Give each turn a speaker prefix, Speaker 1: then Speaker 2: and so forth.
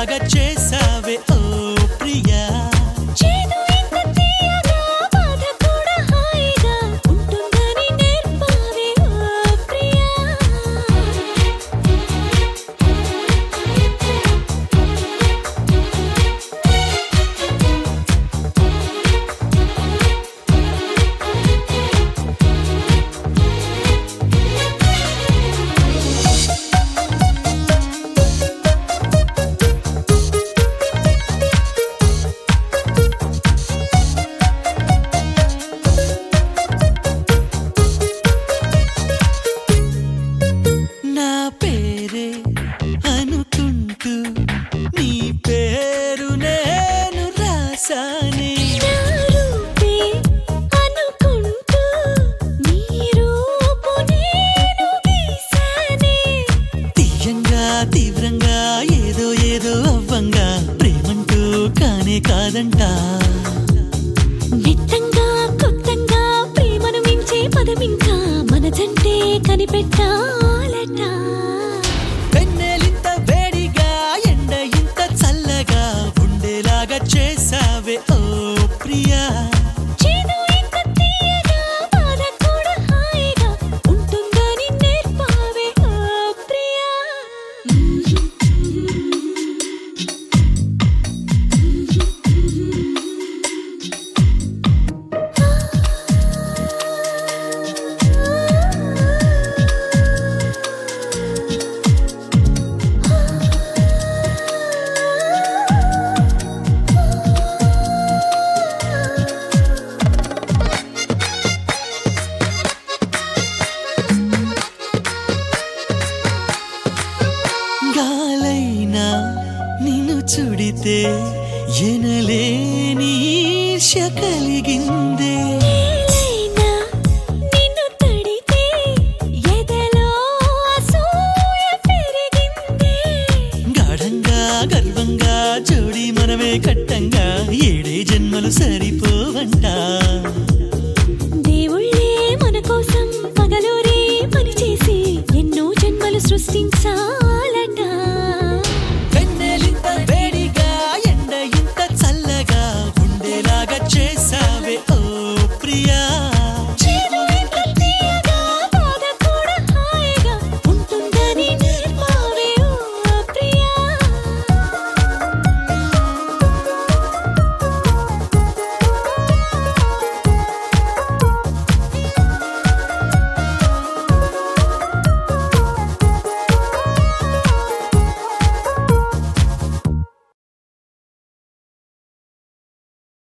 Speaker 1: ఉండేలాగా చేసావే ఓ ప్రియా.
Speaker 2: చేదు ఇంత తీయగా బాధ కూడా హాయిగా ఉంటుందని నేర్పావే ఓ ప్రియా.
Speaker 1: నా పేరే అనుకుంటూ నీ పేరు నేను రాసానే.
Speaker 2: నా రూపే అనుకుంటూ నీ రూపు నేను గీసానే.
Speaker 1: తీయంగా తీవ్రంగా ఏదో ఏదో అవ్వంగా ప్రేమంటూ కానే కాదంట.
Speaker 2: నిత్తంగా కొత్తంగా ప్రేమను మించే పదమింకా మన జంటే కనిపెట్టాలట.
Speaker 1: వెన్నెలింత వేడిగా ఎండ ఇంత చల్లగా ఉండేలాగా చేసావే ఓ ప్రియా.
Speaker 2: చేదు ఇంత తీయగా బాధ కూడా హాయిగా ఉంటుందని నేర్పావే ఓ ప్రియా.
Speaker 1: గాలైనా నిన్ను చుడితే ఎనలేని ఈర్ష్య కలిగిందే.
Speaker 2: నేలైనా నిన్ను తడితే ఎదలో అసూయ పెరిగిందే.
Speaker 1: గాఢంగా గర్వంగా జోడి మనమే కట్టంగా ఏడే జన్మలు సరిపోవంట.
Speaker 2: దేవుళ్ళే మన కోసం పగలూరే పనిచేసి ఎన్నో జన్మలు సృష్టించా